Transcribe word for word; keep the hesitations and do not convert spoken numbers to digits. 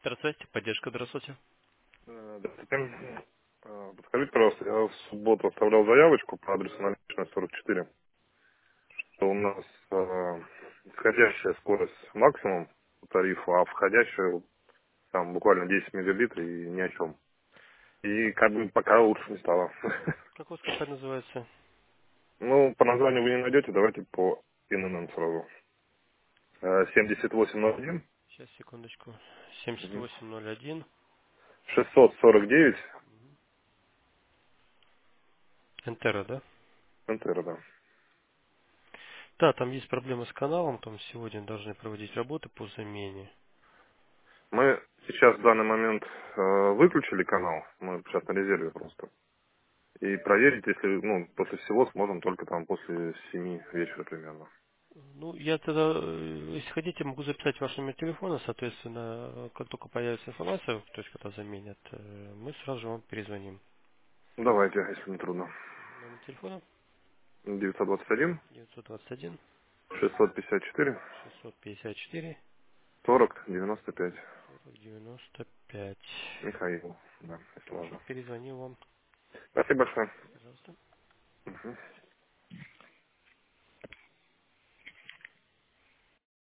Здравствуйте, поддержка, здравствуйте. Э, Здравствуйте. Э, Подскажите, пожалуйста, я в субботу оставлял заявочку по адресу наличная сорок четыре, что у нас э, входящая скорость максимум по тарифу, а входящая там буквально десять мегабит и ни о чем. И как бы пока лучше не стало. Как у вас компания называется? Ну, по названию вы не найдете, давайте по ИНН сразу. Э, семьдесят восемь ноль один, Сейчас, секундочку. семьдесят мгм, восемь ноль один. шестьсот сорок девять, Энтера, да? Энтера, да. Да, там есть проблемы с каналом, там сегодня должны проводить работы по замене. Мы сейчас в данный момент э, выключили канал, мы сейчас на резерве просто. И проверить, если, ну, после всего сможем только там после семи вечера примерно. Ну, я тогда, э, если хотите, могу записать ваш номер телефона, соответственно, э, как только появится информация, то есть когда заменят, э, мы сразу же вам перезвоним. Ну, давайте, если не трудно. Номер телефона девятьсот двадцать один, девятьсот двадцать один шестьсот пятьдесят четыре, шестьсот пятьдесят четыре сорок девяносто пять. сорок девяносто пять. Михаил, да, если Хорошо, можно. перезвоню вам. Спасибо большое. Пожалуйста. Мгм.